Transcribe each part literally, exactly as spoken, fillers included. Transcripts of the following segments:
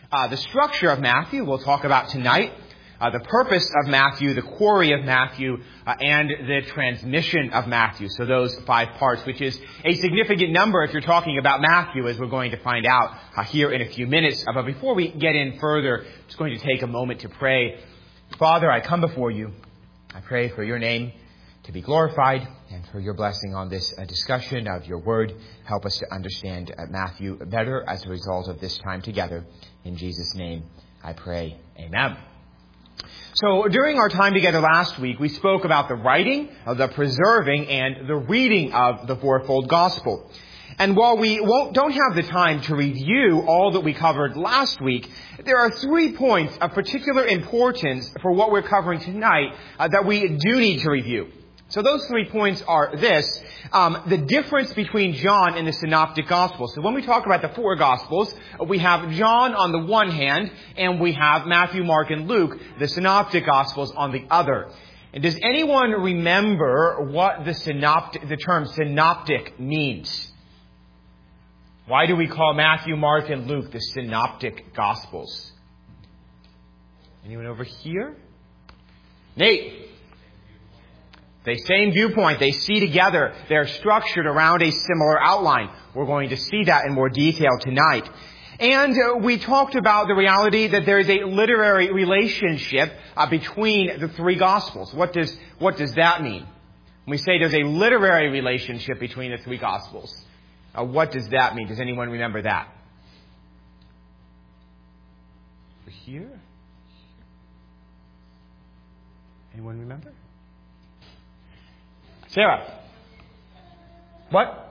Uh, the structure of Matthew we'll talk about tonight. Uh, the purpose of Matthew, the quarry of Matthew, uh, and the transmission of Matthew. So those five parts, which is a significant number if you're talking about Matthew, as we're going to find out uh, here in a few minutes. Uh, but before we get in further, I'm just going to take a moment to pray. Father, I come before you. I pray for your name to be glorified and for your blessing on this uh, discussion of your word. Help us to understand uh, Matthew better as a result of this time together. In Jesus' name, I pray. Amen. So during our time together last week, we spoke about the writing, the preserving, and the reading of the fourfold gospel. And while we won't, don't have the time to review all that we covered last week, there are three points of particular importance for what we're covering tonight uh, that we do need to review. So those three points are this, um, the difference between John and the Synoptic Gospels. So when we talk about the four Gospels, we have John on the one hand, and we have Matthew, Mark, and Luke, the Synoptic Gospels, on the other. And does anyone remember what the synoptic, the term synoptic means? Why do we call Matthew, Mark, and Luke the Synoptic Gospels? Anyone over here? Nate? The same viewpoint. They see together. They're structured around a similar outline. We're going to see that in more detail tonight. And uh, we talked about the reality that there is a literary relationship uh, between the three Gospels. What does, what does that mean? When we say there's a literary relationship between the three Gospels, uh, what does that mean? Does anyone remember that? Over here? Anyone remember? Sarah. What?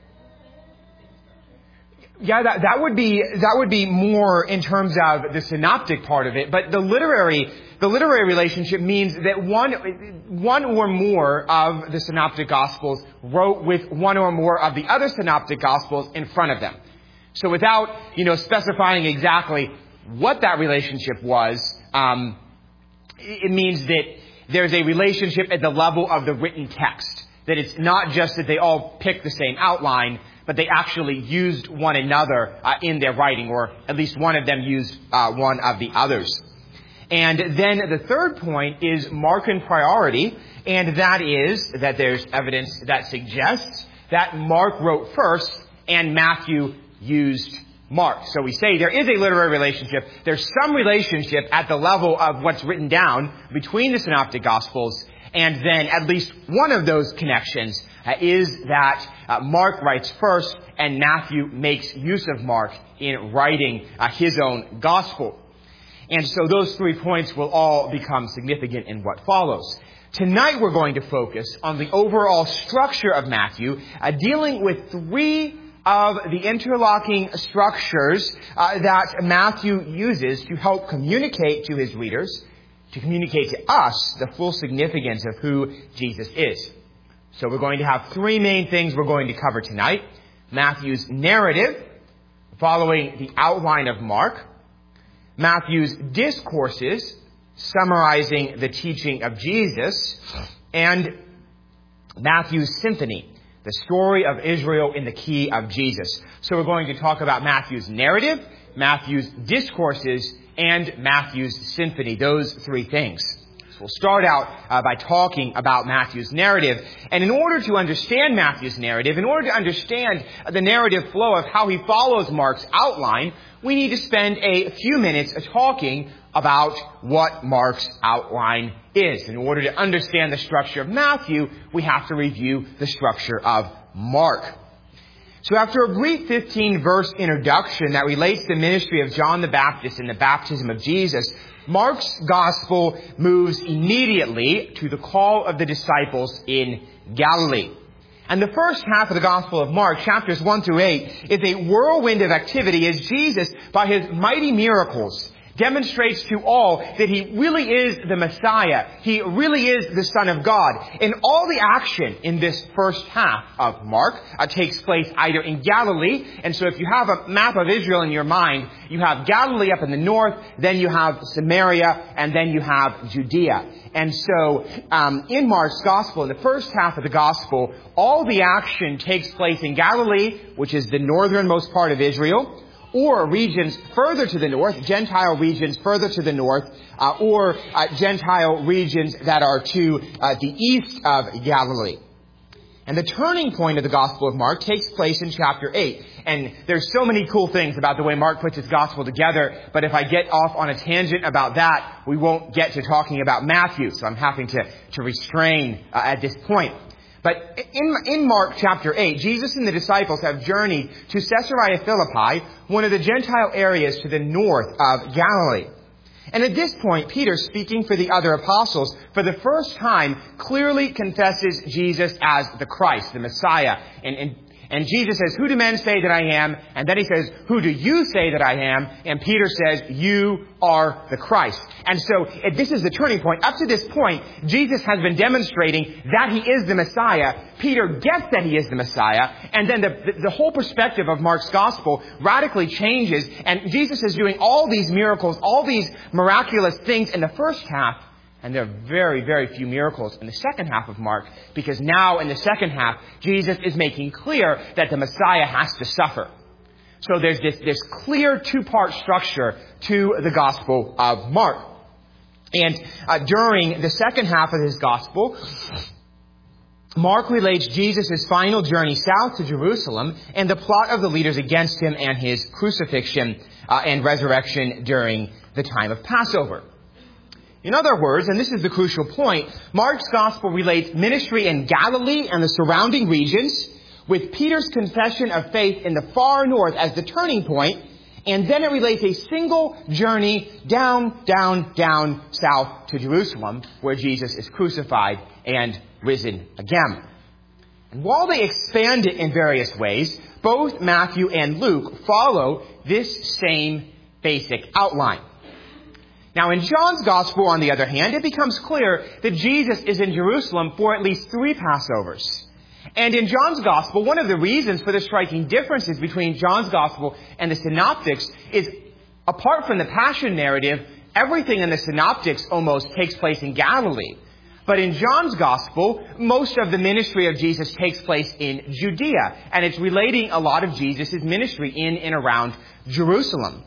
Yeah, that, that would be, that would be more in terms of the synoptic part of it. But the literary, the literary relationship means that one, one or more of the synoptic gospels wrote with one or more of the other synoptic gospels in front of them. So without, you know, specifying exactly what that relationship was, um, it means that there's a relationship at the level of the written text. That it's not just that they all picked the same outline, but they actually used one another uh, in their writing, or at least one of them used uh, one of the others. And then the third point is Markan priority, and that is that there's evidence that suggests that Mark wrote first and Matthew used Mark. So we say there is a literary relationship. There's some relationship at the level of what's written down between the Synoptic Gospels, and then at least one of those connections uh, is that uh, Mark writes first and Matthew makes use of Mark in writing uh, his own gospel. And so those three points will all become significant in what follows. Tonight we're going to focus on the overall structure of Matthew, uh, dealing with three of the interlocking structures uh, that Matthew uses to help communicate to his readers, to communicate to us the full significance of who Jesus is. So we're going to have three main things we're going to cover tonight. Matthew's narrative, following the outline of Mark. Matthew's discourses, summarizing the teaching of Jesus. And Matthew's symphony, the story of Israel in the key of Jesus. So we're going to talk about Matthew's narrative, Matthew's discourses, and Matthew's symphony, those three things. So we'll start out uh, by talking about Matthew's narrative. And in order to understand Matthew's narrative, in order to understand the narrative flow of how he follows Mark's outline, we need to spend a few minutes talking about what Mark's outline is. In order to understand the structure of Matthew, we have to review the structure of Mark. So after a brief fifteen-verse introduction that relates the ministry of John the Baptist and the baptism of Jesus, Mark's gospel moves immediately to the call of the disciples in Galilee. And the first half of the Gospel of Mark, chapters one through eight, is a whirlwind of activity as Jesus, by his mighty miracles, demonstrates to all that he really is the Messiah. He really is the Son of God. And all the action in this first half of Mark uh, takes place either in Galilee. And so if you have a map of Israel in your mind, you have Galilee up in the north, then you have Samaria, and then you have Judea. And so um, in Mark's Gospel, in the first half of the Gospel, all the action takes place in Galilee, which is the northernmost part of Israel. or regions further to the north, Gentile regions further to the north, uh, or uh, Gentile regions that are to uh, the east of Galilee. And the turning point of the Gospel of Mark takes place in chapter eight. And there's so many cool things about the way Mark puts his Gospel together, but if I get off on a tangent about that, we won't get to talking about Matthew, so I'm having to, to restrain uh, at this point. But in, in Mark chapter eight, Jesus and the disciples have journeyed to Caesarea Philippi, one of the Gentile areas to the north of Galilee. And at this point, Peter, speaking for the other apostles, for the first time, clearly confesses Jesus as the Christ, the Messiah. And, and, and Jesus says, "Who do men say that I am?" And then he says, "Who do you say that I am?" And Peter says, "You are the Christ." And so this is the turning point. Up to this point, Jesus has been demonstrating that he is the Messiah. Peter gets that he is the Messiah. And then the, the, the whole perspective of Mark's gospel radically changes. And Jesus is doing all these miracles, all these miraculous things in the first half. And there are very, very few miracles in the second half of Mark, because now in the second half, Jesus is making clear that the Messiah has to suffer. So there's this, this clear two-part structure to the Gospel of Mark. And uh, during the second half of his Gospel, Mark relates Jesus' final journey south to Jerusalem and the plot of the leaders against him and his crucifixion uh, and resurrection during the time of Passover. In other words, and this is the crucial point, Mark's Gospel relates ministry in Galilee and the surrounding regions, with Peter's confession of faith in the far north as the turning point, and then it relates a single journey down, down, down south to Jerusalem, where Jesus is crucified and risen again. And while they expand it in various ways, both Matthew and Luke follow this same basic outline. Now, in John's Gospel, on the other hand, it becomes clear that Jesus is in Jerusalem for at least three Passovers. And in John's Gospel, one of the reasons for the striking differences between John's Gospel and the Synoptics is, apart from the Passion narrative, everything in the Synoptics almost takes place in Galilee. But in John's Gospel, most of the ministry of Jesus takes place in Judea, and it's relating a lot of Jesus' ministry in and around Jerusalem.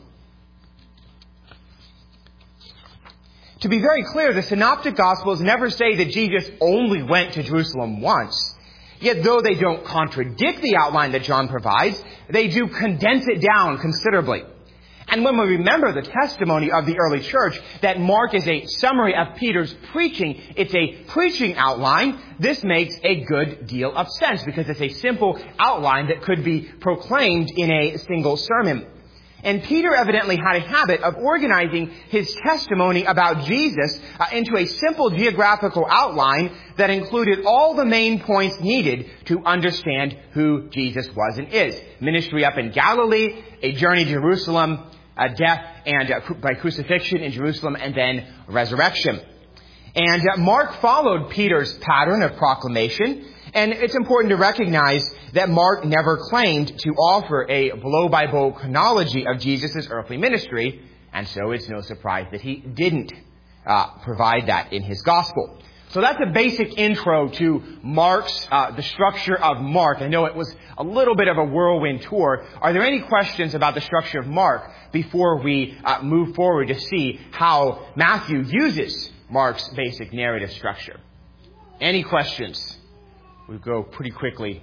To be very clear, the Synoptic Gospels never say that Jesus only went to Jerusalem once. Yet though they don't contradict the outline that John provides, they do condense it down considerably. And when we remember the testimony of the early church that Mark is a summary of Peter's preaching, it's a preaching outline, this makes a good deal of sense because it's a simple outline that could be proclaimed in a single sermon. And Peter evidently had a habit of organizing his testimony about Jesus uh, into a simple geographical outline that included all the main points needed to understand who Jesus was and is. Ministry up in Galilee, a journey to Jerusalem, a death and uh, by crucifixion in Jerusalem, and then resurrection. And uh, Mark followed Peter's pattern of proclamation. And it's important to recognize that Mark never claimed to offer a blow-by-blow chronology of Jesus' earthly ministry, and so it's no surprise that he didn't uh, provide that in his gospel. So that's a basic intro to Mark's, uh, the structure of Mark. I know it was a little bit of a whirlwind tour. Are there any questions about the structure of Mark before we uh, move forward to see how Matthew uses Mark's basic narrative structure? Any questions? We go pretty quickly.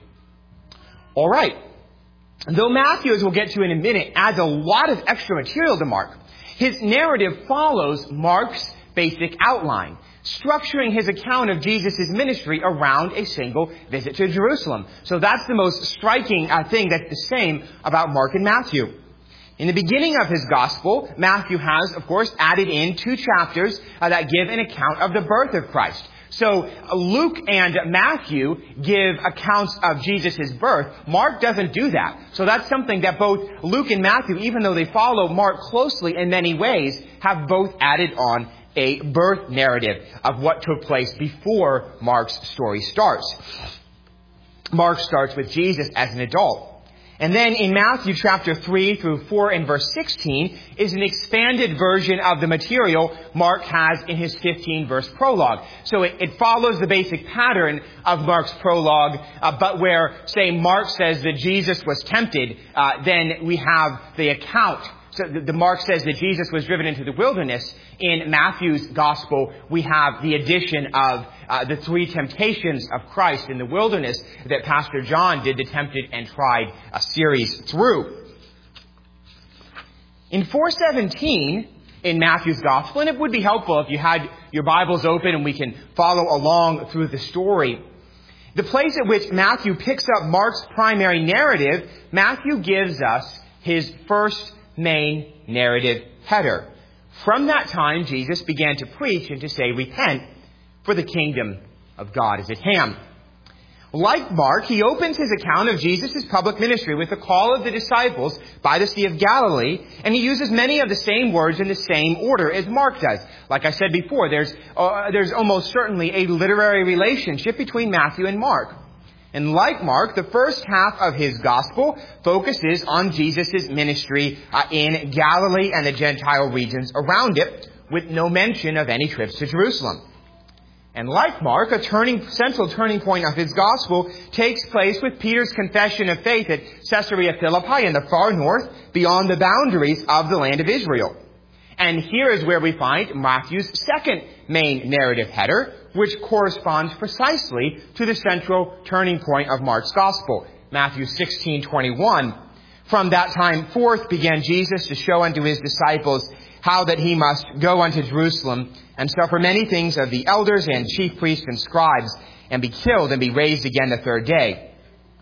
All right. Though Matthew, as we'll get to in a minute, adds a lot of extra material to Mark, his narrative follows Mark's basic outline, structuring his account of Jesus' ministry around a single visit to Jerusalem. So that's the most striking uh, thing that's the same about Mark and Matthew. In the beginning of his gospel, Matthew has, of course, added in two chapters uh, that give an account of the birth of Christ. So Luke and Matthew give accounts of Jesus' birth. Mark doesn't do that. So that's something that both Luke and Matthew, even though they follow Mark closely in many ways, have both added on a birth narrative of what took place before Mark's story starts. Mark starts with Jesus as an adult. And then in Matthew chapter three through four and verse sixteen is an expanded version of the material Mark has in his fifteen verse prologue. So it, it follows the basic pattern of Mark's prologue, uh, but where, say, Mark says that Jesus was tempted, uh, then we have the account. So the, the Mark says that Jesus was driven into the wilderness. In Matthew's gospel, we have the addition of uh, the three temptations of Christ in the wilderness that Pastor John did the Tempted and Tried a series through. In four seventeen in Matthew's gospel, and it would be helpful if you had your Bibles open and we can follow along through the story. The place at which Matthew picks up Mark's primary narrative, Matthew gives us his first main narrative header. From that time, Jesus began to preach and to say, "Repent, for the kingdom of God is at hand." Like Mark, he opens his account of Jesus' public ministry with the call of the disciples by the Sea of Galilee, and he uses many of the same words in the same order as Mark does. Like I said before, there's, uh, there's almost certainly a literary relationship between Matthew and Mark. And like Mark, the first half of his gospel focuses on Jesus' ministry uh, in Galilee and the Gentile regions around it, with no mention of any trips to Jerusalem. And like Mark, a turning, central turning point of his gospel takes place with Peter's confession of faith at Caesarea Philippi in the far north, beyond the boundaries of the land of Israel. And here is where we find Matthew's second main narrative header, which corresponds precisely to the central turning point of Mark's gospel. Matthew sixteen twenty-one. From that time forth began Jesus to show unto his disciples how that he must go unto Jerusalem and suffer many things of the elders and chief priests and scribes, and be killed and be raised again the third day.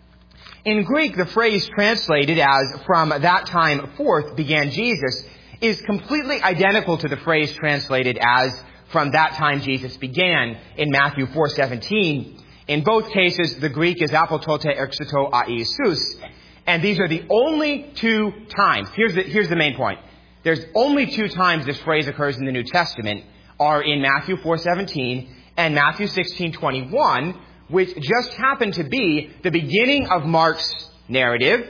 In Greek, the phrase translated as "from that time forth began Jesus" is completely identical to the phrase translated as "from that time Jesus began" in Matthew four seventeen. In both cases, the Greek is apotote exito a Iesous. And these are the only two times. Here's the, here's the main point. There's only two times this phrase occurs in the New Testament, are in Matthew four seventeen and Matthew sixteen twenty-one, which just happen to be the beginning of Mark's narrative,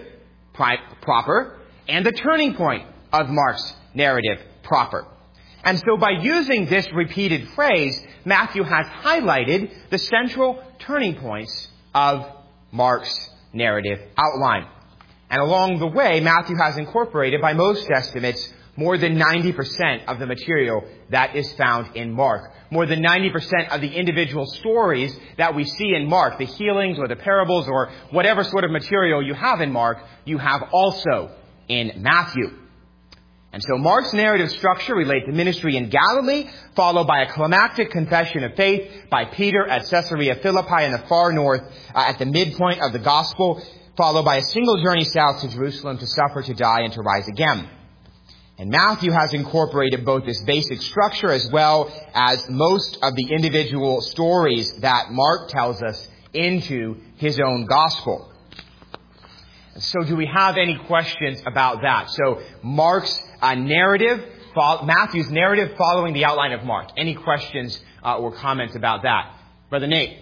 proper, and the turning point of Mark's narrative, proper. And so by using this repeated phrase, Matthew has highlighted the central turning points of Mark's narrative outline. And along the way, Matthew has incorporated, by most estimates, more than ninety percent of the material that is found in Mark. More than ninety percent of the individual stories that we see in Mark, the healings or the parables or whatever sort of material you have in Mark, you have also in Matthew. And so Mark's narrative structure relates to ministry in Galilee, followed by a climactic confession of faith by Peter at Caesarea Philippi in the far north, uh, at the midpoint of the gospel, followed by a single journey south to Jerusalem to suffer, to die, and to rise again. And Matthew has incorporated both this basic structure as well as most of the individual stories that Mark tells us into his own gospel. So do we have any questions about that? So Mark's uh, narrative, Matthew's narrative following the outline of Mark. Any questions uh, or comments about that? Brother Nate.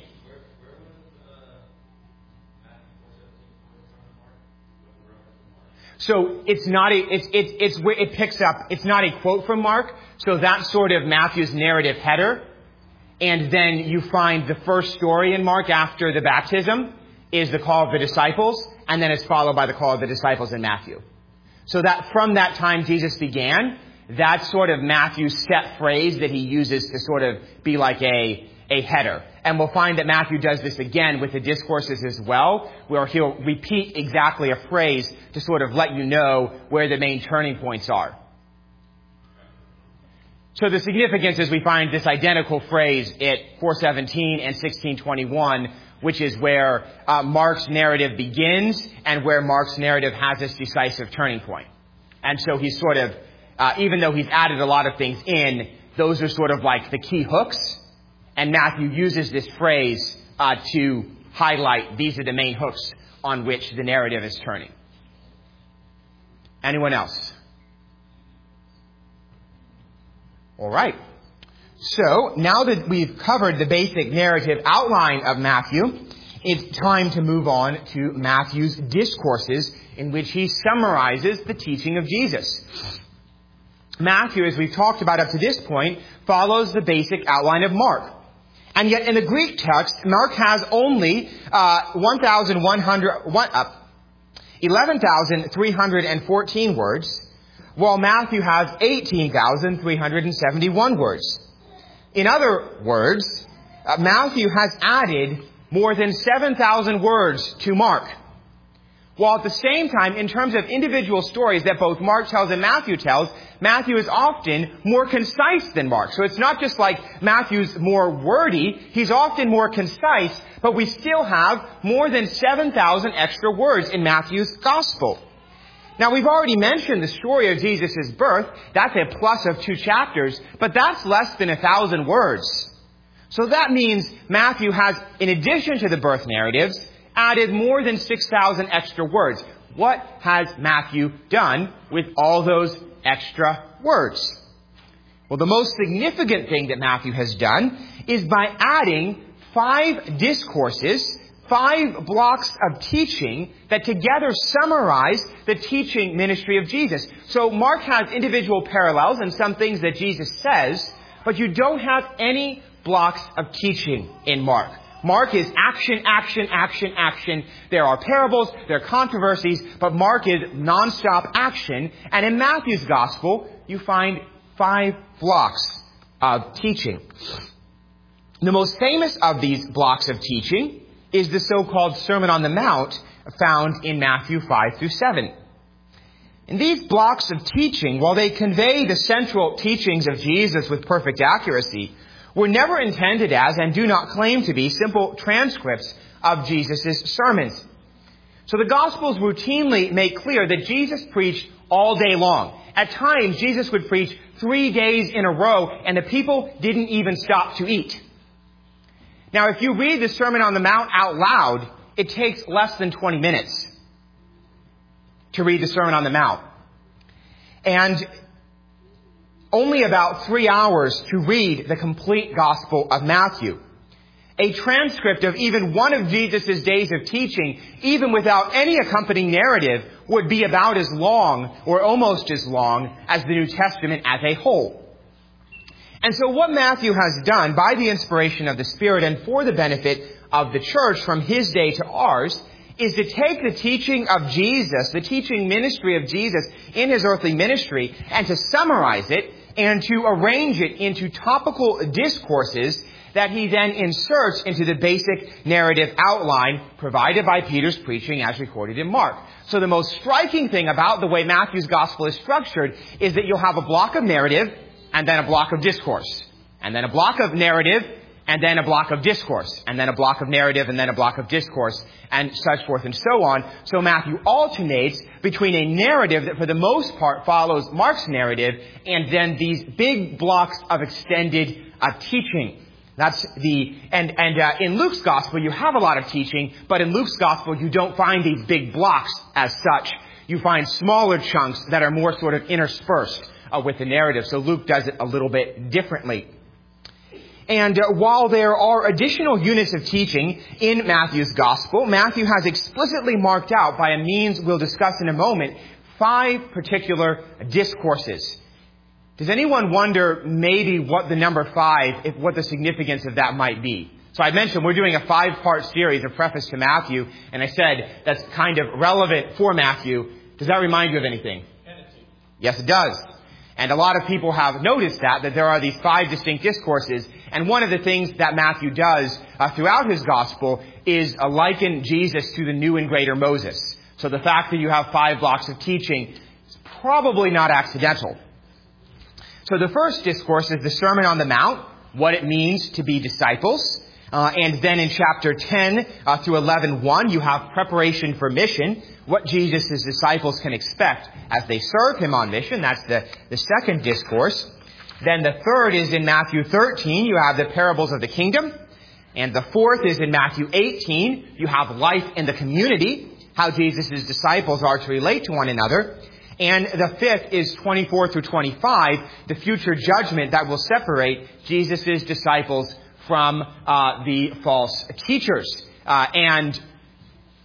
So it's not a, it's, it's, it's where it picks up, it's not a quote from Mark. So that's sort of Matthew's narrative header. And then you find the first story in Mark after the baptism is the call of the disciples. And then it's followed by the call of the disciples in Matthew. So that from that time Jesus began, that's sort of Matthew's set phrase that he uses to sort of be like a, a header. And we'll find that Matthew does this again with the discourses as well, where he'll repeat exactly a phrase to sort of let you know where the main turning points are. So the significance is we find this identical phrase at four seventeen and sixteen twenty-one, which is where uh, Mark's narrative begins and where Mark's narrative has its decisive turning point. And so he's sort of, uh, even though he's added a lot of things in, those are sort of like the key hooks. And Matthew uses this phrase uh, to highlight these are the main hooks on which the narrative is turning. Anyone else? All right. So now that we've covered the basic narrative outline of Matthew, it's time to move on to Matthew's discourses in which he summarizes the teaching of Jesus. Matthew, as we've talked about up to this point, follows the basic outline of Mark. And yet in the Greek text, Mark has only uh, one thousand one hundred, uh, eleven thousand three hundred fourteen words, while Matthew has eighteen thousand three hundred seventy-one words. In other words, uh, Matthew has added more than seven thousand words to Mark. While at the same time, in terms of individual stories that both Mark tells and Matthew tells, Matthew is often more concise than Mark. So it's not just like Matthew's more wordy, he's often more concise, but we still have more than seven thousand extra words in Matthew's gospel. Now, we've already mentioned the story of Jesus' birth. That's a plus of two chapters, but that's less than a thousand words. So that means Matthew has, in addition to the birth narratives, added more than six thousand extra words. What has Matthew done with all those extra words? Well, the most significant thing that Matthew has done is by adding five discourses, five blocks of teaching that together summarize the teaching ministry of Jesus. So Mark has individual parallels and some things that Jesus says, but you don't have any blocks of teaching in Mark. Mark is action, action, action, action. There are parables, there are controversies, but Mark is nonstop action. And in Matthew's gospel, you find five blocks of teaching. The most famous of these blocks of teaching is the so-called Sermon on the Mount found in Matthew five through seven. And these blocks of teaching, while they convey the central teachings of Jesus with perfect accuracy, were never intended as, and do not claim to be, simple transcripts of Jesus' sermons. So the Gospels routinely make clear that Jesus preached all day long. At times, Jesus would preach three days in a row, and the people didn't even stop to eat. Now, if you read the Sermon on the Mount out loud, it takes less than twenty minutes to read the Sermon on the Mount. And only about three hours to read the complete Gospel of Matthew. A transcript of even one of Jesus' days of teaching, even without any accompanying narrative, would be about as long, or almost as long, as the New Testament as a whole. And so what Matthew has done, by the inspiration of the Spirit and for the benefit of the church from his day to ours, is to take the teaching of Jesus, the teaching ministry of Jesus in his earthly ministry, and to summarize it and to arrange it into topical discourses that he then inserts into the basic narrative outline provided by Peter's preaching as recorded in Mark. So the most striking thing about the way Matthew's gospel is structured is that you'll have a block of narrative and then a block of discourse, and then a block of narrative and then a block of discourse, and then a block of narrative, and then a block of discourse, and such forth and so on. So Matthew alternates between a narrative that for the most part follows Mark's narrative, and then these big blocks of extended uh, teaching. That's the, and, and uh, in Luke's gospel you have a lot of teaching, but in Luke's gospel you don't find these big blocks as such. You find smaller chunks that are more sort of interspersed uh, with the narrative. So Luke does it a little bit differently. And uh, while there are additional units of teaching in Matthew's gospel, Matthew has explicitly marked out, by a means we'll discuss in a moment, five particular discourses. Does anyone wonder maybe what the number five, if, what the significance of that might be? So I mentioned we're doing a five-part series, a preface to Matthew, and I said that's kind of relevant for Matthew. Does that remind you of anything? Yes, it does. And a lot of people have noticed that, that there are these five distinct discourses. And one of the things that Matthew does uh, throughout his gospel is uh, liken Jesus to the new and greater Moses. So the fact that you have five blocks of teaching is probably not accidental. So the first discourse is the Sermon on the Mount, what it means to be disciples. Uh, and then in chapter ten uh, through eleven one, you have preparation for mission, what Jesus' disciples can expect as they serve him on mission. That's the, the second discourse. Then the third is in Matthew thirteen. You have the parables of the kingdom. And the fourth is in Matthew eighteen. You have life in the community, how Jesus' disciples are to relate to one another. And the fifth is twenty-four through twenty-five, the future judgment that will separate Jesus' disciples from uh, the false teachers. Uh, and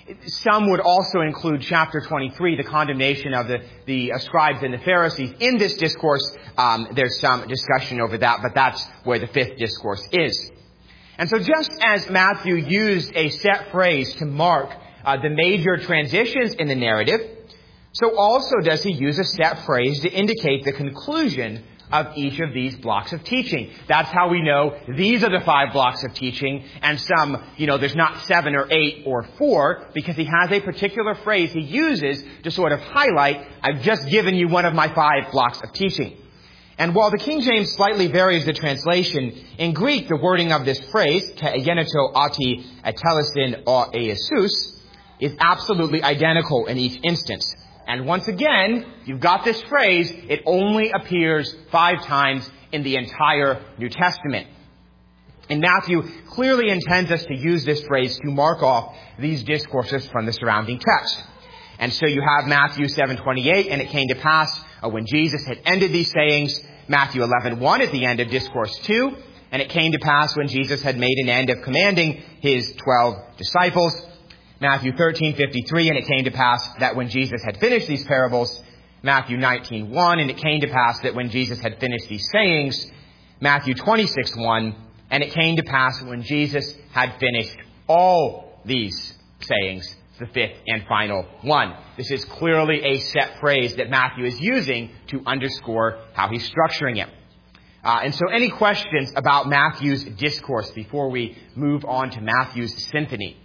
Some would also include chapter twenty-three, the condemnation of the, the scribes and the Pharisees. In this discourse, um, there's some discussion over that, but that's where the fifth discourse is. And so just as Matthew used a set phrase to mark uh, the major transitions in the narrative, so also does he use a set phrase to indicate the conclusion of each of these blocks of teaching. That's how we know these are the five blocks of teaching, and some, you know, there's not seven or eight or four, because he has a particular phrase he uses to sort of highlight, I've just given you one of my five blocks of teaching. And while the King James slightly varies the translation, in Greek the wording of this phrase, ke egeneto ati atelesin o eisus, is absolutely identical in each instance. And once again, you've got this phrase, it only appears five times in the entire New Testament. And Matthew clearly intends us to use this phrase to mark off these discourses from the surrounding text. And so you have Matthew seven twenty-eight, and it came to pass uh, when Jesus had ended these sayings, Matthew eleven one at the end of discourse two, and it came to pass when Jesus had made an end of commanding his twelve disciples, Matthew thirteen fifty-three, and it came to pass that when Jesus had finished these parables, Matthew nineteen one, and it came to pass that when Jesus had finished these sayings, Matthew twenty-six one, and it came to pass when Jesus had finished all these sayings, the fifth and final one. This is clearly a set phrase that Matthew is using to underscore how he's structuring it. Uh, and so any questions about Matthew's discourse before we move on to Matthew's symphony?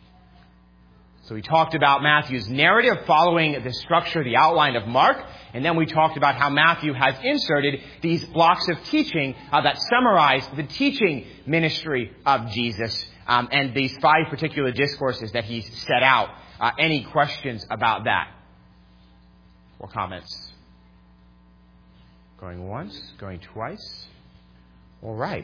So we talked about Matthew's narrative following the structure, the outline of Mark, and then we talked about how Matthew has inserted these blocks of teaching uh, that summarize the teaching ministry of Jesus, um, and these five particular discourses that he's set out. Uh, any questions about that? Or comments? Going once, going twice. All right.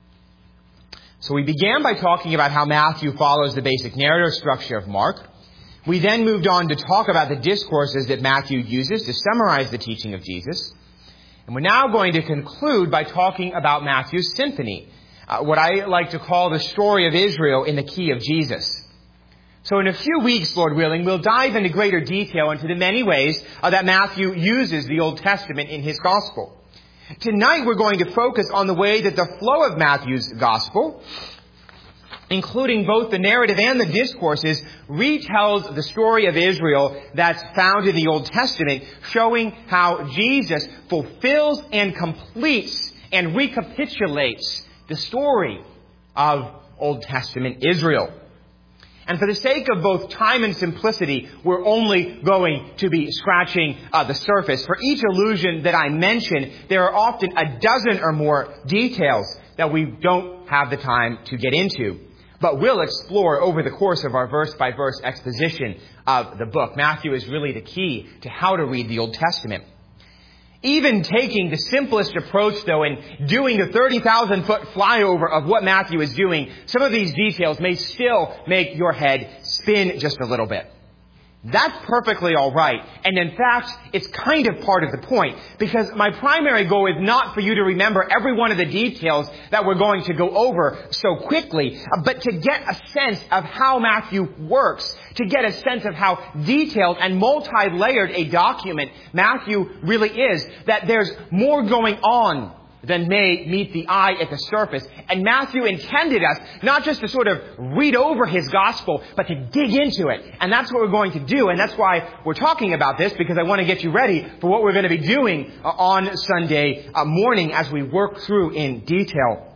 So we began by talking about how Matthew follows the basic narrative structure of Mark. We then moved on to talk about the discourses that Matthew uses to summarize the teaching of Jesus. And we're now going to conclude by talking about Matthew's symphony, uh, what I like to call the story of Israel in the key of Jesus. So in a few weeks, Lord willing, we'll dive into greater detail into the many ways uh, that Matthew uses the Old Testament in his gospel. Tonight we're going to focus on the way that the flow of Matthew's gospel, including both the narrative and the discourses, retells the story of Israel that's found in the Old Testament, showing how Jesus fulfills and completes and recapitulates the story of Old Testament Israel. And for the sake of both time and simplicity, we're only going to be scratching uh, the surface. For each allusion that I mention, there are often a dozen or more details that we don't have the time to get into. But we'll explore over the course of our verse-by-verse exposition of the book. Matthew is really the key to how to read the Old Testament. Even taking the simplest approach, though, and doing the thirty thousand foot flyover of what Matthew is doing, some of these details may still make your head spin just a little bit. That's perfectly all right. And in fact, it's kind of part of the point, because my primary goal is not for you to remember every one of the details that we're going to go over so quickly, but to get a sense of how Matthew works, to get a sense of how detailed and multi-layered a document Matthew really is, that there's more going on than may meet the eye at the surface. And Matthew intended us not just to sort of read over his gospel, but to dig into it. And that's what we're going to do. And that's why we're talking about this, because I want to get you ready for what we're going to be doing uh, on Sunday uh, morning as we work through in detail.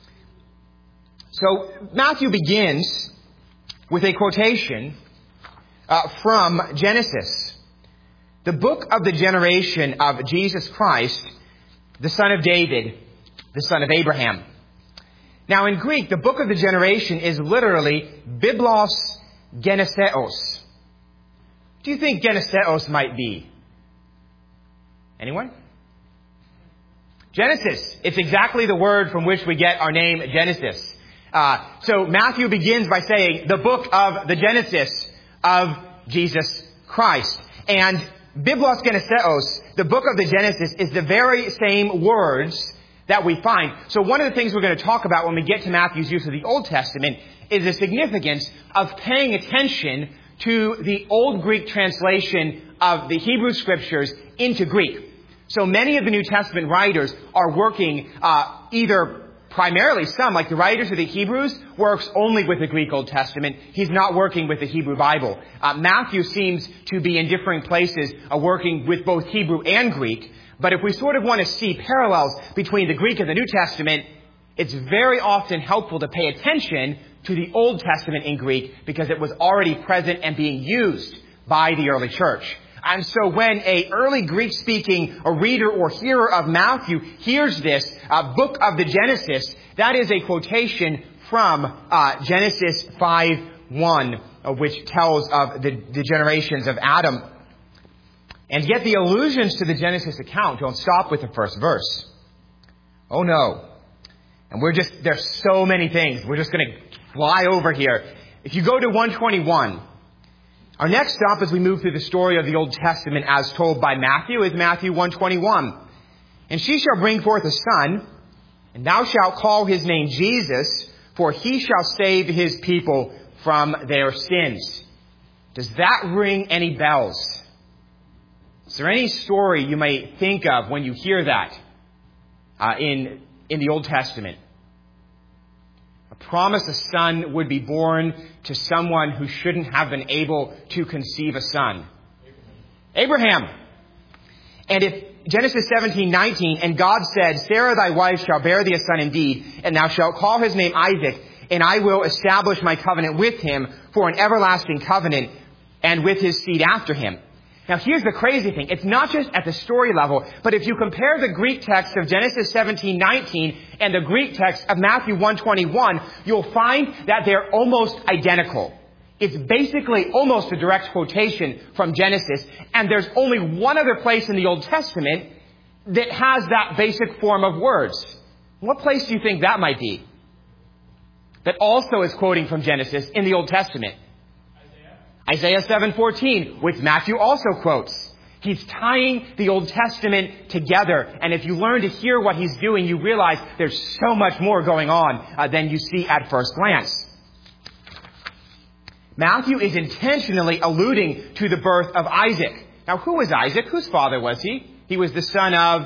So Matthew begins with a quotation uh, from Genesis, the book of the generation of Jesus Christ, the son of David, the son of Abraham. Now in Greek, the book of the generation is literally Biblos Geneseos. What do you think Geneseos might be? Anyone? Genesis. It's exactly the word from which we get our name Genesis. Uh, so Matthew begins by saying the book of the Genesis of Jesus Christ. And Biblos Geneseos, the book of the Genesis, is the very same words that we find. So one of the things we're going to talk about when we get to Matthew's use of the Old Testament is the significance of paying attention to the Old Greek translation of the Hebrew Scriptures into Greek. So many of the New Testament writers are working uh, either primarily, some, like the writers of the Hebrews, works only with the Greek Old Testament. He's not working with the Hebrew Bible. Uh, Matthew seems to be in differing places, uh, working with both Hebrew and Greek. But if we sort of want to see parallels between the Greek and the New Testament, it's very often helpful to pay attention to the Old Testament in Greek because it was already present and being used by the early church. And so when a early Greek-speaking a reader or hearer of Matthew hears this uh, book of the Genesis, that is a quotation from uh, Genesis five one, uh, which tells of the, the generations of Adam. And yet the allusions to the Genesis account don't stop with the first verse. Oh no. And we're just, there's so many things. We're just going to fly over here. If you go to one twenty-one, our next stop as we move through the story of the Old Testament as told by Matthew is Matthew one twenty-one. And she shall bring forth a son, and thou shalt call his name Jesus, for he shall save his people from their sins. Does that ring any bells? Is there any story you may think of when you hear that uh, in, in the Old Testament? A promise a son would be born to someone who shouldn't have been able to conceive a son. Abraham. Abraham. And if Genesis seventeen nineteen, and God said, Sarah thy wife shall bear thee a son indeed, and thou shalt call his name Isaac, and I will establish my covenant with him for an everlasting covenant, and with his seed after him. Now here's the crazy thing. It's not just at the story level, but if you compare the Greek text of Genesis seventeen nineteen and the Greek text of Matthew one twenty-one, you'll find that they're almost identical. It's basically almost a direct quotation from Genesis, and there's only one other place in the Old Testament that has that basic form of words. What place do you think that might be? That also is quoting from Genesis in the Old Testament. Isaiah seven fourteen, which Matthew also quotes. He's tying the Old Testament together. And if you learn to hear what he's doing, you realize there's so much more going on uh, than you see at first glance. Matthew is intentionally alluding to the birth of Isaac. Now, who was Isaac? Whose father was he? He was the son of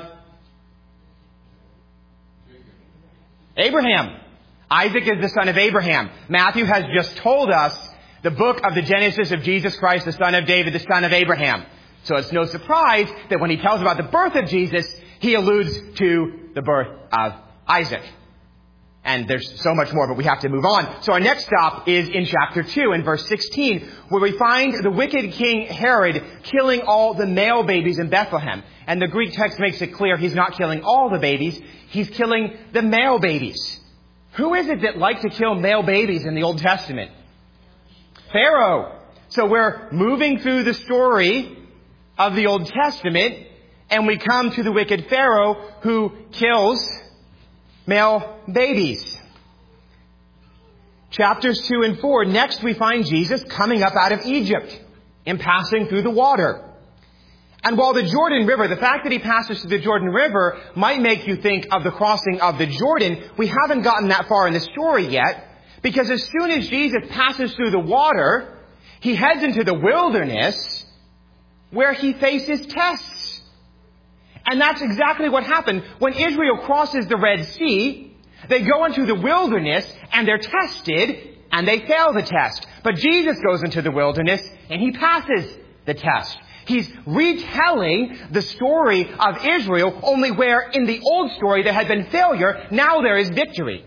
Abraham. Isaac is the son of Abraham. Matthew has just told us the book of the Genesis of Jesus Christ, the son of David, the son of Abraham. So it's no surprise that when he tells about the birth of Jesus, he alludes to the birth of Isaac. And there's so much more, but we have to move on. So our next stop is in chapter two, in verse sixteen, where we find the wicked king Herod killing all the male babies in Bethlehem. And the Greek text makes it clear he's not killing all the babies, he's killing the male babies. Who is it that liked to kill male babies in the Old Testament? Pharaoh. So we're moving through the story of the Old Testament, and we come to the wicked Pharaoh who kills male babies. Chapters two and four. Next we find Jesus coming up out of Egypt and passing through the water. And while the Jordan River, the fact that he passes through the Jordan River might make you think of the crossing of the Jordan, we haven't gotten that far in the story yet. Because as soon as Jesus passes through the water, he heads into the wilderness where he faces tests. And that's exactly what happened. When Israel crosses the Red Sea, they go into the wilderness and they're tested and they fail the test. But Jesus goes into the wilderness and he passes the test. He's retelling the story of Israel, only where in the old story there had been failure, now there is victory.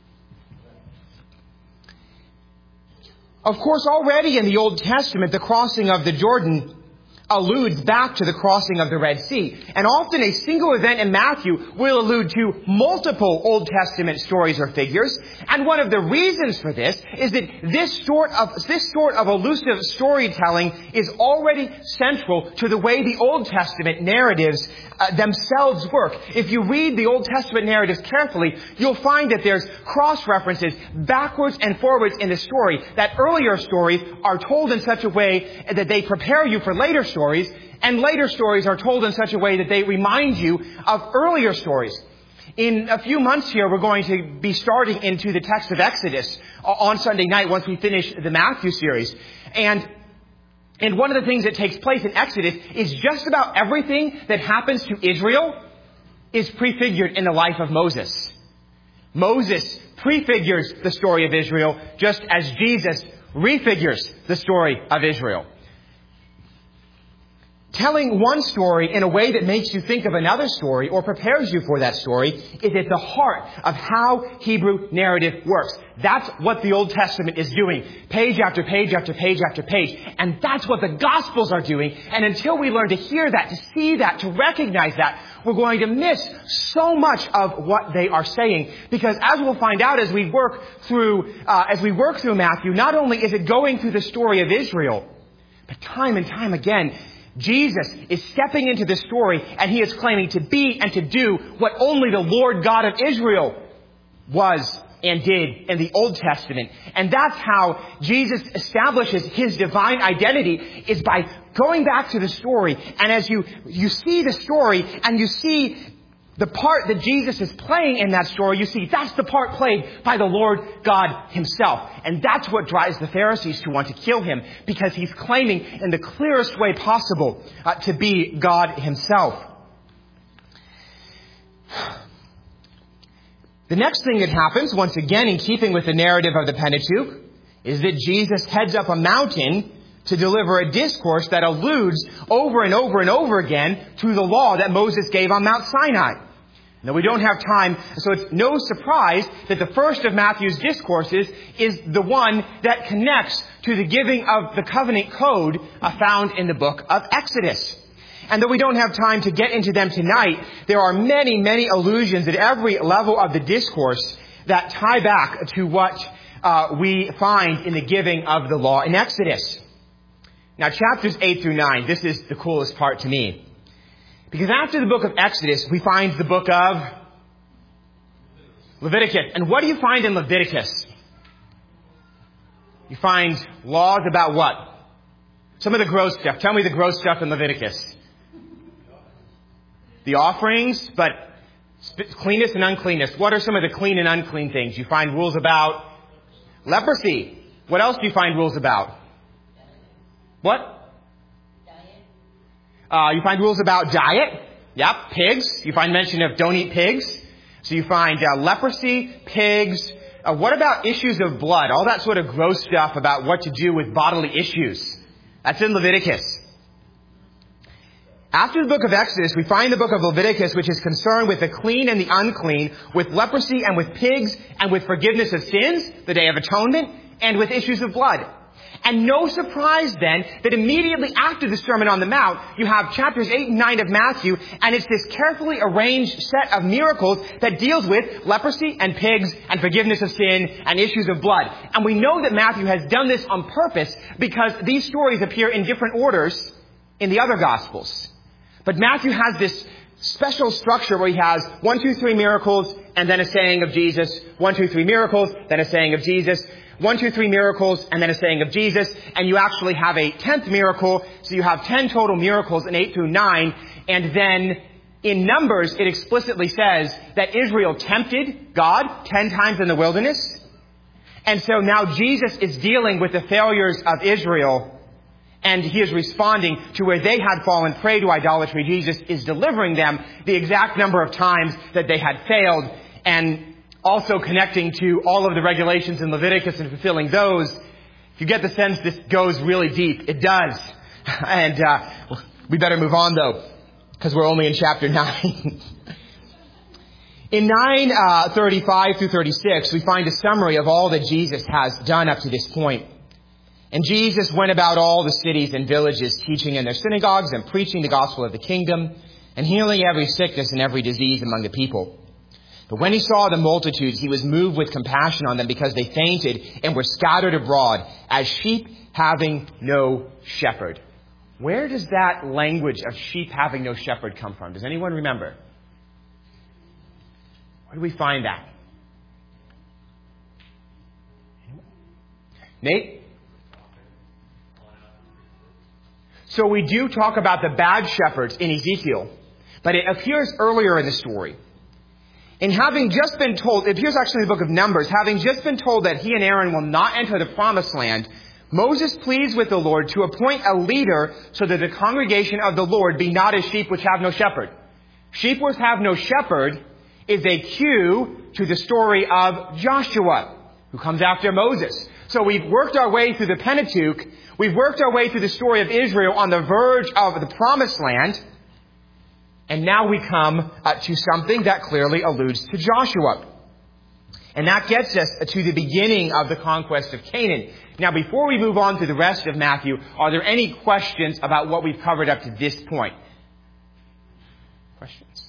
Of course, already in the Old Testament, the crossing of the Jordan alludes back to the crossing of the Red Sea. And often a single event in Matthew will allude to multiple Old Testament stories or figures. And one of the reasons for this is that this sort of, this sort of elusive storytelling is already central to the way the Old Testament narratives uh, themselves work. If you read the Old Testament narratives carefully, you'll find that there's cross-references backwards and forwards in the story. That earlier stories are told in such a way that they prepare you for later stories. Stories, and later stories are told in such a way that they remind you of earlier stories. In a few months here, we're going to be starting into the text of Exodus on Sunday night once we finish the Matthew series. And And one of the things that takes place in Exodus is just about everything that happens to Israel is prefigured in the life of Moses. Moses prefigures the story of Israel just as Jesus refigures the story of Israel. Telling one story in a way that makes you think of another story or prepares you for that story is at the heart of how Hebrew narrative works. That's what the Old Testament is doing. Page after page after page after page. And that's what the Gospels are doing. And until we learn to hear that, to see that, to recognize that, we're going to miss so much of what they are saying. Because as we'll find out as we work through, uh, as we work through Matthew, not only is it going through the story of Israel, but time and time again, Jesus is stepping into the story and he is claiming to be and to do what only the Lord God of Israel was and did in the Old Testament. And that's how Jesus establishes his divine identity, is by going back to the story. And as you, you see the story and you see the part that Jesus is playing in that story, you see that's the part played by the Lord God himself. And that's what drives the Pharisees to want to kill him, because he's claiming in the clearest way possible uh, to be God himself. The next thing that happens, once again in keeping with the narrative of the Pentateuch, is that Jesus heads up a mountain to deliver a discourse that alludes over and over and over again to the law that Moses gave on Mount Sinai. Now, we don't have time, so it's no surprise that the first of Matthew's discourses is the one that connects to the giving of the covenant code uh, found in the book of Exodus. And though we don't have time to get into them tonight, there are many, many allusions at every level of the discourse that tie back to what uh, we find in the giving of the law in Exodus. Now, chapters eight through nine, this is the coolest part to me. Because after the book of Exodus, we find the book of Leviticus. And what do you find in Leviticus? You find laws about what? Some of the gross stuff. Tell me the gross stuff in Leviticus. The offerings, but cleanness and uncleanness. What are some of the clean and unclean things? You find rules about leprosy. What else do you find rules about? What? Uh, you find rules about diet. Yep, pigs. You find mention of don't eat pigs. So you find uh, leprosy, pigs. Uh, what about issues of blood? All that sort of gross stuff about what to do with bodily issues. That's in Leviticus. After the book of Exodus, we find the book of Leviticus, which is concerned with the clean and the unclean, with leprosy and with pigs, and with forgiveness of sins, the Day of Atonement, and with issues of blood. And no surprise then that immediately after the Sermon on the Mount, you have chapters eight and nine of Matthew, and it's this carefully arranged set of miracles that deals with leprosy and pigs and forgiveness of sin and issues of blood. And we know that Matthew has done this on purpose because these stories appear in different orders in the other Gospels. But Matthew has this special structure where he has one, two, three miracles, and then a saying of Jesus. One, two, three miracles, then a saying of Jesus. One, two, three miracles, and then a saying of Jesus. And you actually have a tenth miracle. So you have ten total miracles in eight through nine. And then in Numbers, it explicitly says that Israel tempted God ten times in the wilderness. And so now Jesus is dealing with the failures of Israel. And he is responding to where they had fallen prey to idolatry. Jesus is delivering them the exact number of times that they had failed, and also connecting to all of the regulations in Leviticus and fulfilling those. If you get the sense this goes really deep, it does. And uh, we better move on, though, because we're only in chapter nine. In nine uh, thirty-five through thirty-six, we find a summary of all that Jesus has done up to this point. And Jesus went about all the cities and villages, teaching in their synagogues and preaching the gospel of the kingdom, and healing every sickness and every disease among the people. But when he saw the multitudes, he was moved with compassion on them, because they fainted and were scattered abroad as sheep having no shepherd. Where does that language of sheep having no shepherd come from? Does anyone remember? Where do we find that? Nate? So we do talk about the bad shepherds in Ezekiel, but it appears earlier in the story. And having just been told, it appears actually in the book of Numbers, having just been told that he and Aaron will not enter the promised land, Moses pleads with the Lord to appoint a leader so that the congregation of the Lord be not as sheep which have no shepherd. Sheep which have no shepherd is a cue to the story of Joshua, who comes after Moses. So we've worked our way through the Pentateuch. We've worked our way through the story of Israel on the verge of the Promised Land. And now we come uh, to something that clearly alludes to Joshua. And that gets us to the beginning of the conquest of Canaan. Now, before we move on to the rest of Matthew, are there any questions about what we've covered up to this point? Questions?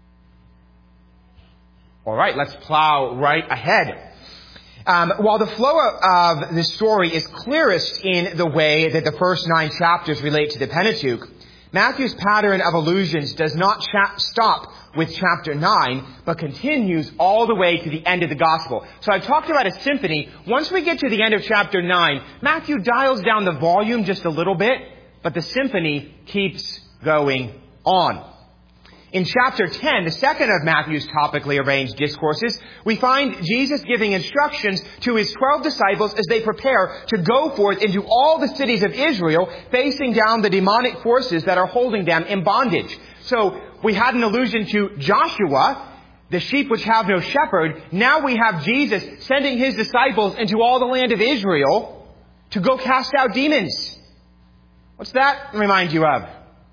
All right, let's plow right ahead. Um, while the flow of the story is clearest in the way that the first nine chapters relate to the Pentateuch, Matthew's pattern of allusions does not cha- stop with chapter nine, but continues all the way to the end of the gospel. So I've talked about a symphony. Once we get to the end of chapter nine, Matthew dials down the volume just a little bit, but the symphony keeps going on. In chapter ten, the second of Matthew's topically arranged discourses, we find Jesus giving instructions to his twelve disciples as they prepare to go forth into all the cities of Israel, facing down the demonic forces that are holding them in bondage. So we had an allusion to Joshua, the sheep which have no shepherd. Now we have Jesus sending his disciples into all the land of Israel to go cast out demons. What's that remind you of?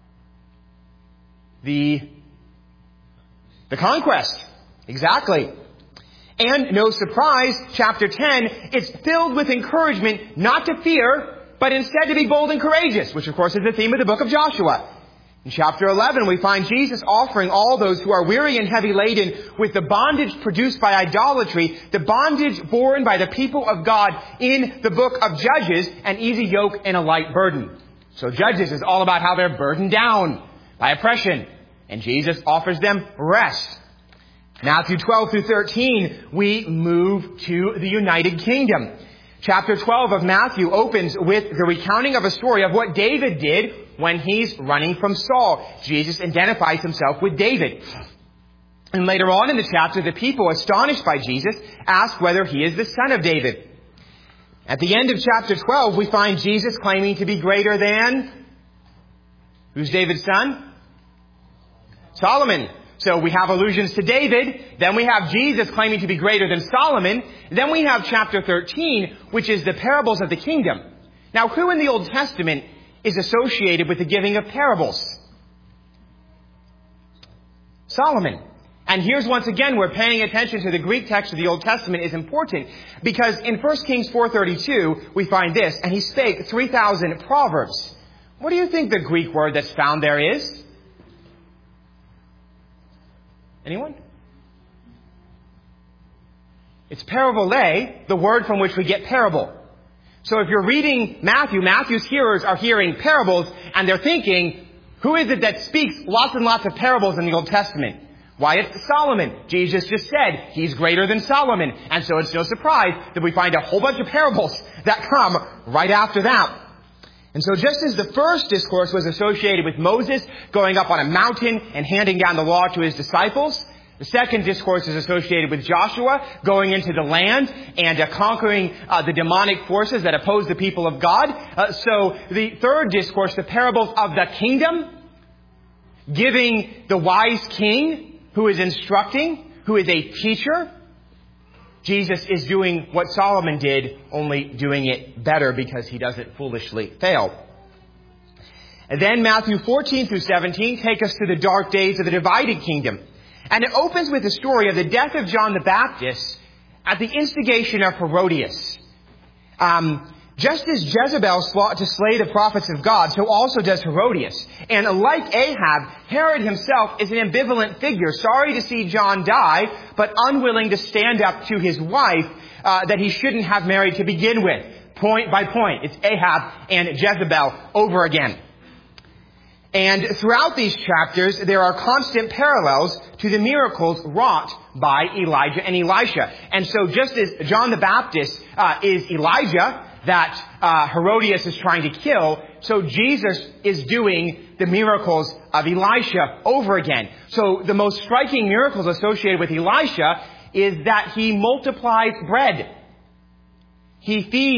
The The conquest. Exactly. And no surprise, chapter ten is filled with encouragement not to fear, but instead to be bold and courageous, which of course is the theme of the book of Joshua. In chapter eleven, we find Jesus offering all those who are weary and heavy laden with the bondage produced by idolatry, the bondage borne by the people of God in the book of Judges, an easy yoke and a light burden. So Judges is all about how they're burdened down by oppression. And Jesus offers them rest. Matthew twelve through thirteen, we move to the United Kingdom. Chapter twelve of Matthew opens with the recounting of a story of what David did when he's running from Saul. Jesus identifies himself with David. And later on in the chapter, the people, astonished by Jesus, ask whether he is the son of David. At the end of chapter twelve, we find Jesus claiming to be greater than... Who's David's son? Solomon. So we have allusions to David. Then we have Jesus claiming to be greater than Solomon. Then we have chapter thirteen, which is the parables of the kingdom. Now, who in the Old Testament is associated with the giving of parables? Solomon. And here's once again where paying attention to the Greek text of the Old Testament is important. Because in First Kings four thirty-two, we find this, and he spake three thousand proverbs. What do you think the Greek word that's found there is? Anyone? It's parabole, the word from which we get parable. So if you're reading Matthew, Matthew's hearers are hearing parables, and they're thinking, who is it that speaks lots and lots of parables in the Old Testament? Why, it's Solomon. Jesus just said he's greater than Solomon. And so it's no surprise that we find a whole bunch of parables that come right after that. And so just as the first discourse was associated with Moses going up on a mountain and handing down the law to his disciples, the second discourse is associated with Joshua going into the land and uh, conquering uh, the demonic forces that oppose the people of God. Uh, so the third discourse, the parables of the kingdom, giving the wise king who is instructing, who is a teacher. Jesus is doing what Solomon did, only doing it better because he doesn't foolishly fail. And then Matthew fourteen through seventeen take us to the dark days of the divided kingdom. And it opens with the story of the death of John the Baptist at the instigation of Herodias. Um, just as Jezebel sought to slay the prophets of God, so also does Herodias. And like Ahab, Herod himself is an ambivalent figure, sorry to see John die, but unwilling to stand up to his wife uh, that he shouldn't have married to begin with. Point by point, it's Ahab and Jezebel over again. And throughout these chapters, there are constant parallels to the miracles wrought by Elijah and Elisha. And so just as John the Baptist uh, is Elijah, that uh, Herodias is trying to kill, so Jesus is doing the miracles of Elisha over again. So the most striking miracles associated with Elisha is that he multiplies bread. He feeds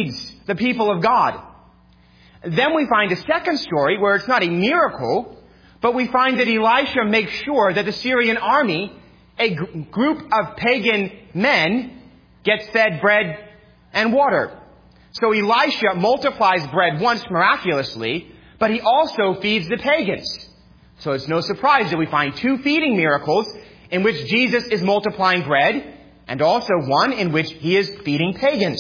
the people of God. Then we find a second story where it's not a miracle, but we find that Elisha makes sure that the Syrian army, a g- group of pagan men, gets fed bread and water. So Elisha multiplies bread once miraculously, but he also feeds the pagans. So it's no surprise that we find two feeding miracles in which Jesus is multiplying bread, and also one in which he is feeding pagans.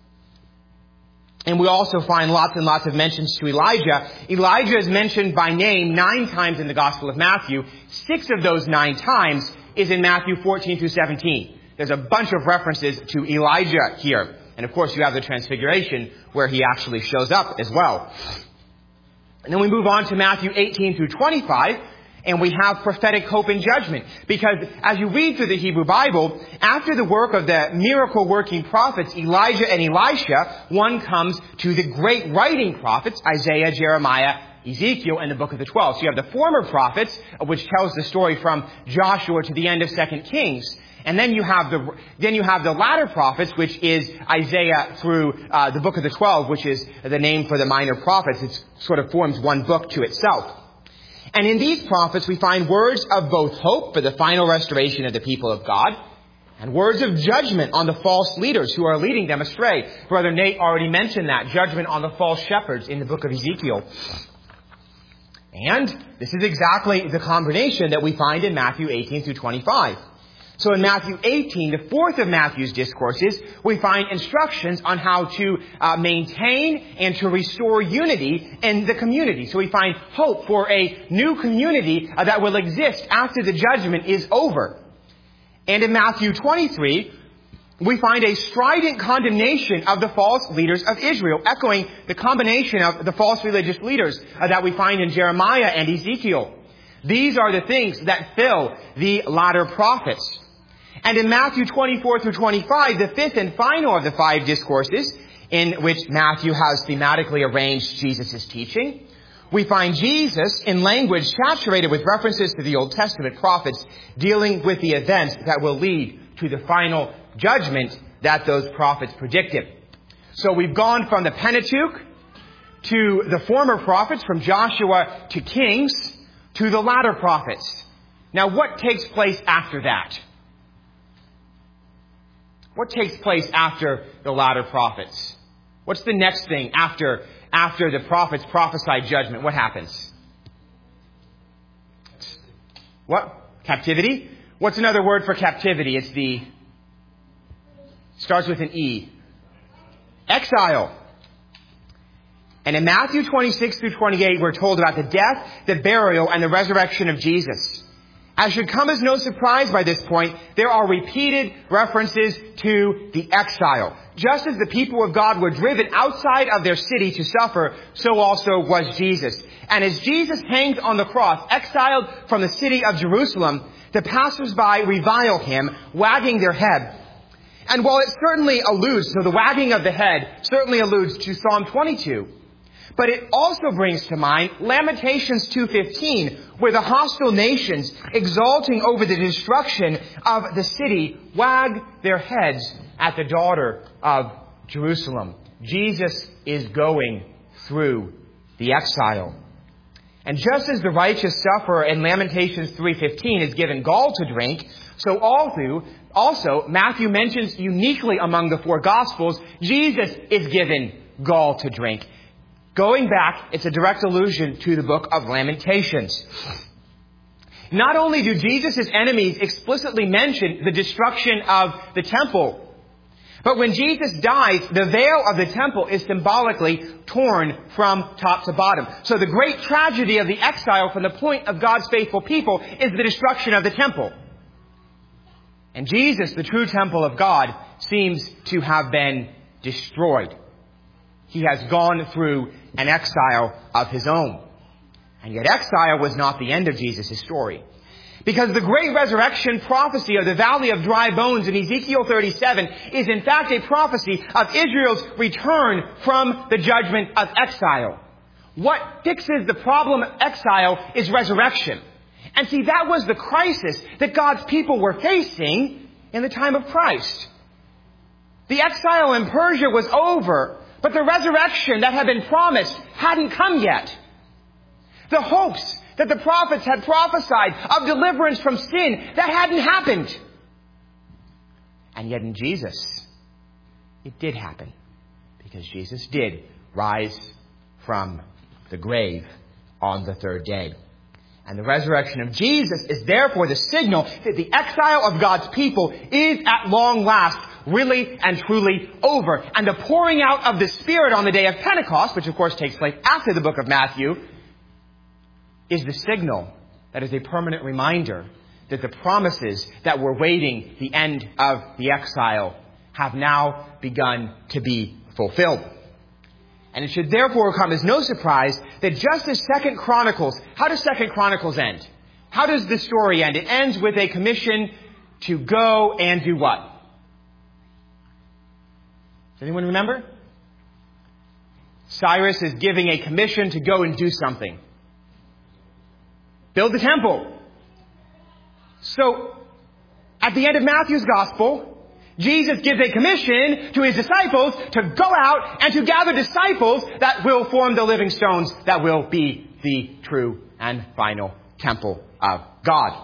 And we also find lots and lots of mentions to Elijah. Elijah is mentioned by name nine times in the Gospel of Matthew. Six of those nine times is in Matthew fourteen through seventeen. There's a bunch of references to Elijah here. And of course you have the Transfiguration where he actually shows up as well. And then we move on to Matthew eighteen through twenty-five. And we have prophetic hope and judgment. Because as you read through the Hebrew Bible, after the work of the miracle-working prophets, Elijah and Elisha, one comes to the great writing prophets, Isaiah, Jeremiah, Ezekiel, and the book of the twelve. So you have the former prophets, which tells the story from Joshua to the end of Second Kings. And then you have the, then you have the latter prophets, which is Isaiah through uh, the book of the twelve, which is the name for the minor prophets. It sort of forms one book to itself. And in these prophets, we find words of both hope for the final restoration of the people of God and words of judgment on the false leaders who are leading them astray. Brother Nate already mentioned that, judgment on the false shepherds in the book of Ezekiel. And this is exactly the combination that we find in Matthew eighteen through twenty-five. So in Matthew eighteen, the fourth of Matthew's discourses, we find instructions on how to uh, maintain and to restore unity in the community. So we find hope for a new community uh, that will exist after the judgment is over. And in Matthew twenty-three, we find a strident condemnation of the false leaders of Israel, echoing the combination of the false religious leaders uh, that we find in Jeremiah and Ezekiel. These are the things that fill the latter prophets. And in Matthew twenty-four through twenty-five, the fifth and final of the five discourses, in which Matthew has thematically arranged Jesus' teaching, we find Jesus in language saturated with references to the Old Testament prophets, dealing with the events that will lead to the final judgment that those prophets predicted. So we've gone from the Pentateuch to the former prophets, from Joshua to Kings, to the latter prophets. Now what takes place after that? What takes place after the latter prophets? What's the next thing after, after the prophets prophesied judgment? What happens? What? Captivity? What's another word for captivity? It's the, starts with an E. Exile. And in Matthew twenty-six through twenty-eight, we're told about the death, the burial, and the resurrection of Jesus. As should come as no surprise by this point, there are repeated references to the exile. Just as the people of God were driven outside of their city to suffer, so also was Jesus. And as Jesus hanged on the cross, exiled from the city of Jerusalem, the passers-by revile him, wagging their head. And while it certainly alludes, so the wagging of the head certainly alludes to Psalm twenty-two, but it also brings to mind Lamentations two fifteen, where the hostile nations, exulting over the destruction of the city, wag their heads at the daughter of Jerusalem. Jesus is going through the exile. And just as the righteous sufferer in Lamentations three fifteen is given gall to drink, so all through, also Matthew mentions uniquely among the four Gospels, Jesus is given gall to drink. Going back, it's a direct allusion to the book of Lamentations. Not only do Jesus' enemies explicitly mention the destruction of the temple, but when Jesus dies, the veil of the temple is symbolically torn from top to bottom. So the great tragedy of the exile from the point of God's faithful people is the destruction of the temple. And Jesus, the true temple of God, seems to have been destroyed. He has gone through an exile of his own. And yet exile was not the end of Jesus' story. Because the great resurrection prophecy of the valley of dry bones in Ezekiel thirty-seven is in fact a prophecy of Israel's return from the judgment of exile. What fixes the problem of exile is resurrection. And see, that was the crisis that God's people were facing in the time of Christ. The exile in Persia was over, But the resurrection that had been promised hadn't come yet. The hopes that the prophets had prophesied of deliverance from sin, that hadn't happened. And yet in Jesus, it did happen. Because Jesus did rise from the grave on the third day. And the resurrection of Jesus is therefore the signal that the exile of God's people is at long last really and truly over. And the pouring out of the Spirit on the day of Pentecost, which of course takes place after the book of Matthew, is the signal that is a permanent reminder that the promises that were waiting the end of the exile have now begun to be fulfilled. And it should therefore come as no surprise that just as Second Chronicles, how does Second Chronicles end? How does the story end? It ends with a commission to go and do what? Does anyone remember? Cyrus is giving a commission to go and do something. Build the temple. So, at the end of Matthew's Gospel, Jesus gives a commission to his disciples to go out and to gather disciples that will form the living stones that will be the true and final temple of God.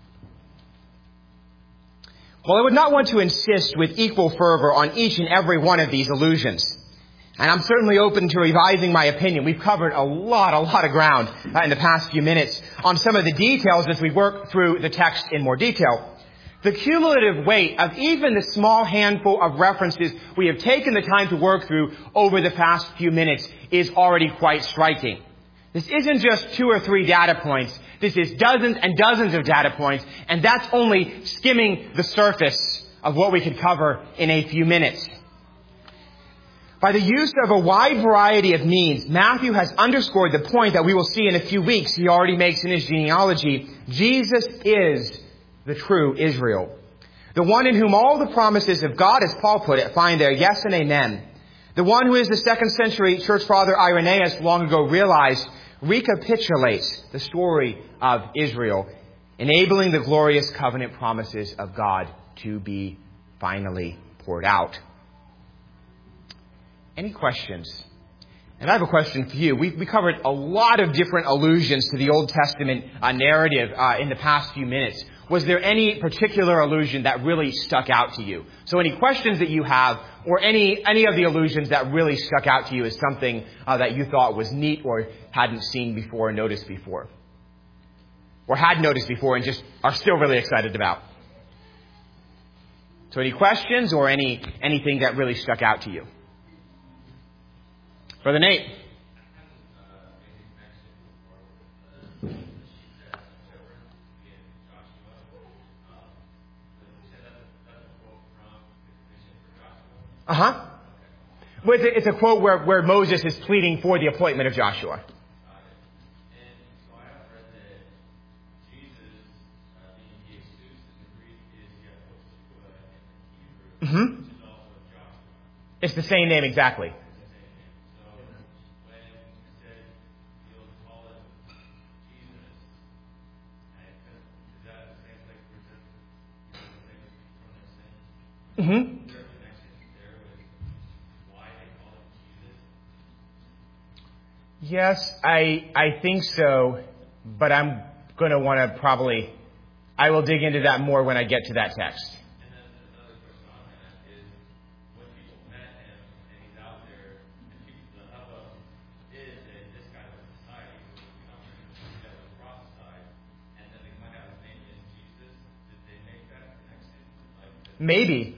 Well, I would not want to insist with equal fervor on each and every one of these allusions. And I'm certainly open to revising my opinion. We've covered a lot, a lot of ground uh, in the past few minutes on some of the details as we work through the text in more detail. The cumulative weight of even the small handful of references we have taken the time to work through over the past few minutes is already quite striking. This isn't just two or three data points. This is dozens and dozens of data points, and that's only skimming the surface of what we could cover in a few minutes. By the use of a wide variety of means, Matthew has underscored the point that we will see in a few weeks he already makes in his genealogy. Jesus is the true Israel. The one in whom all the promises of God, as Paul put it, find their yes and amen. The one who, as the second century church father Irenaeus long ago realized, recapitulates the story of Israel, enabling the glorious covenant promises of God to be finally poured out. Any questions? And I have a question for you. We, we covered a lot of different allusions to the Old Testament uh, narrative uh, in the past few minutes. Was there any particular allusion that really stuck out to you? So any questions that you have, or any any of the allusions that really stuck out to you as something uh, that you thought was neat or hadn't seen before or noticed before? Or had noticed before and just are still really excited about? So any questions or any anything that really stuck out to you? Brother Nate. Uh-huh. Well, it's, a, it's a quote where, where Moses is pleading for the appointment of Joshua. Mm-hmm. It's the same name exactly. Mm-hmm. Yes, I I think so, but I'm going to want to probably, I will dig into that more when I get to that text. And then another question on that is, when people met him and he's out there, and people, the hubbub is that this guy was society, so he's coming that was prophesied, and then they find out his name is Jesus. Did they make that connection? Like, Maybe.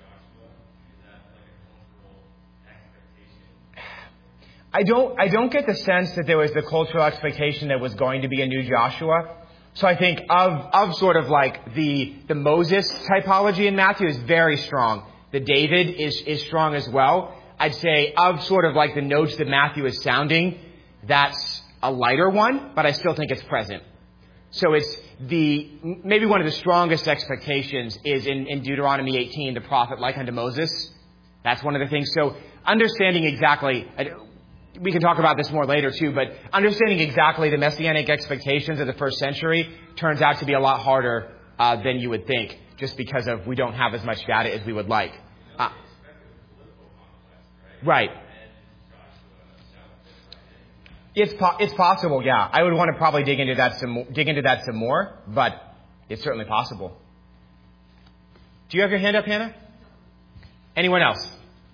I don't, I don't get the sense that there was the cultural expectation that was going to be a new Joshua. So I think of, of sort of like the, the Moses typology in Matthew is very strong. The David is, is strong as well. I'd say of sort of like the notes that Matthew is sounding, that's a lighter one, but I still think it's present. So it's the, maybe one of the strongest expectations is in, in Deuteronomy eighteen, the prophet like unto Moses. That's one of the things. So understanding exactly, we can talk about this more later too, but understanding exactly the messianic expectations of the first century turns out to be a lot harder uh, than you would think, just because of we don't have as much data as we would like. Uh, right. It's po- it's possible, yeah. I would want to probably dig into that some mo- dig into that some more, but it's certainly possible. Do you have your hand up, Hannah? Anyone else?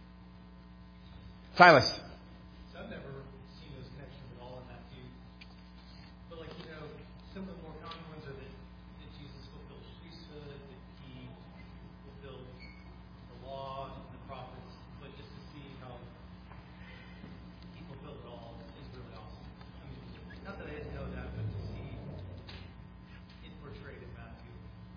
Silas. So I've never seen those connections at all in Matthew. But like, you know, some of the more common ones are that, that Jesus fulfilled the priesthood, that he fulfilled the law and the prophets. But just to see how he fulfilled it all is really awesome. I mean, not that I didn't know that, but to see it portrayed in Matthew.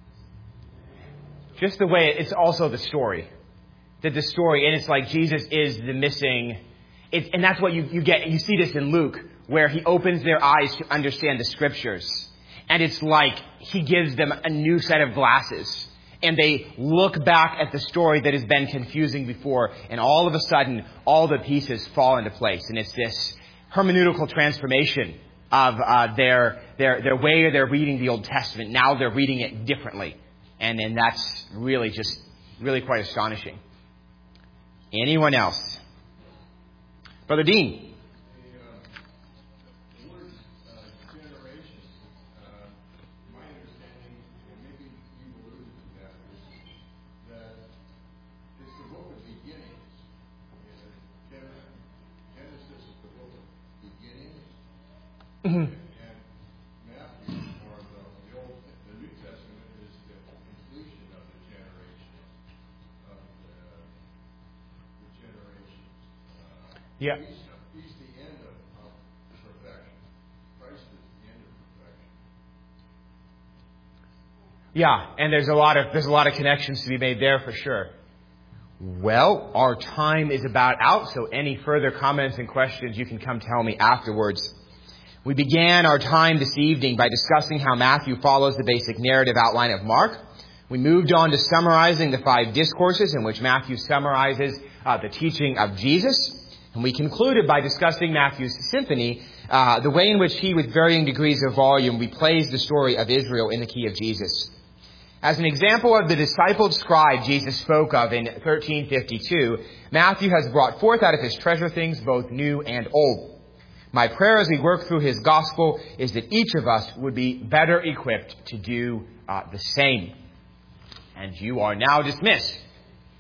Just the way it's also the story. That the story, and it's like Jesus is the missing, it's, and that's what you, you get, you see this in Luke, where he opens their eyes to understand the scriptures. And it's like he gives them a new set of glasses. And they look back at the story that has been confusing before, and all of a sudden, all the pieces fall into place. And it's this hermeneutical transformation of uh, their, their, their way they're reading the Old Testament. Now they're reading it differently. And, and that's really just, really quite astonishing. Anyone else? Brother Dean. The, uh, the word uh, generation, uh, my understanding, and maybe you alluded to that, is that it's the book of beginnings. Uh, Genesis is the book of beginnings, Mm-hmm. and Matthew, or the, the Old, the New Testament, is the completion of the generation of the, the generations. Uh, Yeah. He's, he's the end of, of perfection. Christ is the end of perfection. Yeah, and there's a lot of there's a lot of connections to be made there for sure. Well, our time is about out, so any further comments and questions you can come tell me afterwards. We began our time this evening by discussing how Matthew follows the basic narrative outline of Mark. We moved on to summarizing the five discourses in which Matthew summarizes uh, the teaching of Jesus. And we concluded by discussing Matthew's symphony, uh, the way in which he, with varying degrees of volume, replays the story of Israel in the key of Jesus. As an example of the discipled scribe Jesus spoke of in thirteen fifty-two, Matthew has brought forth out of his treasure things both new and old. My prayer as we work through his gospel is that each of us would be better equipped to do uh, the same. And you are now dismissed.